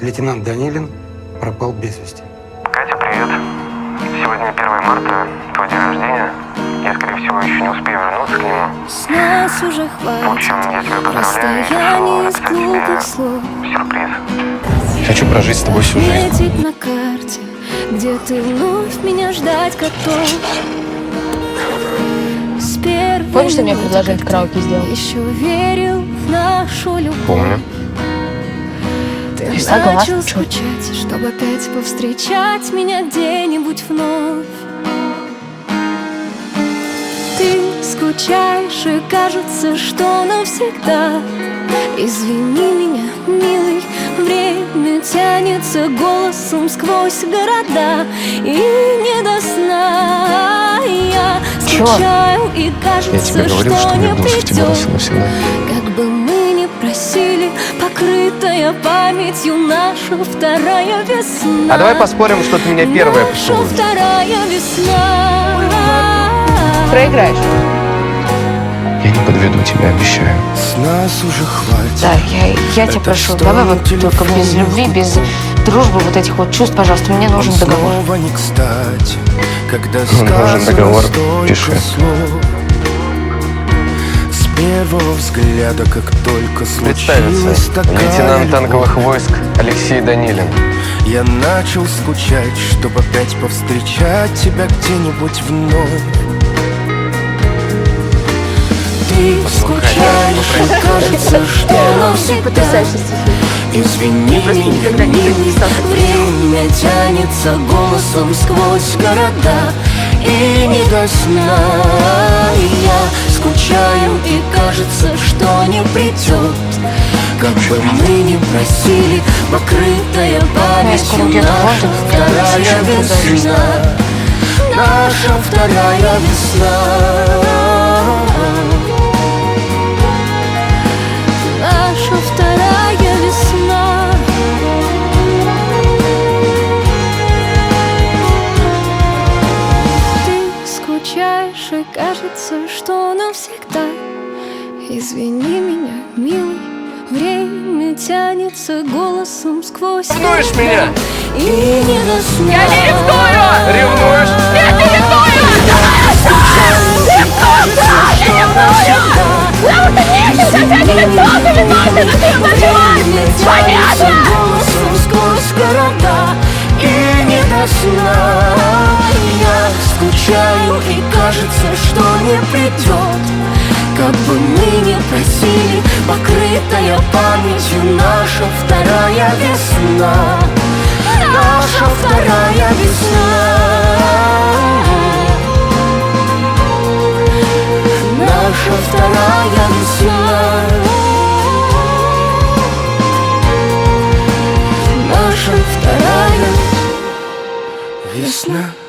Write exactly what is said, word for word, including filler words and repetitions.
Лейтенант Данилин пропал без вести. Катя, привет. Сегодня первое марта, твой день рождения. Я, скорее всего, еще не успею вернуться к нему. С нас уже хватит. В общем, я тебя поздравляю и решил написать тебе сюрприз. Хочу прожить с тобой всю жизнь. На карте, где ты вновь меня ждать готов. Помнишь, что мне предложили караоке сделать? Еще верил в нашу любовь. Помню. Ты И согласна, начал чё? скучать, чтобы опять повстречать меня где-нибудь вновь. Ты скучаешь, и кажется, что навсегда. Извини меня, милый, время тянется голосом сквозь города. И не до сна я скучаю, и кажется, Я тебе говорил, что что не влюбился в тебя раз и придет. навсегда. Как бы мы ни просили, покрытая памятью наша вторая весна. А давай поспорим, что ты меня первая Наша поцелуешь. вторая весна. Проиграешь. Я не подведу тебя, обещаю. С нас уже хватит. Да, я, я тебя прошу, давай вот только без любви, без дружбы, вот этих вот чувств, пожалуйста, мне нужен Он договор. снова не кстати, когда Нужен договор, столько пиши. слов. С первого взгляда, как только случилась Представиться. такая Лейтенант любовь, танковых войск Алексей Данилин. я начал скучать, чтобы опять повстречать тебя где-нибудь вновь. Ты скучаешь, и кажется, что навсегда. Извини меня, милый, время тянется голосом сквозь города. И не до сна я скучаю, и кажется, что не придет. Как бы мы ни просили, покрытая памятью наша вторая весна. Наша вторая весна. Наша вторая весна. Ты скучаешь, и кажется, что навсегда. Извини меня, милый, время тянется голосом сквозь Ревнуешь города. меня? И не до сна. Я не ревную! Ревнуешь? Я не ревную! Голосом сквозь города. И не до сна я скучаю, и кажется, что не придет. Как бы мы ни просили, покрытая памятью наша вторая весна. Наша вторая весна. Наша вторая весна. Наша вторая Весна.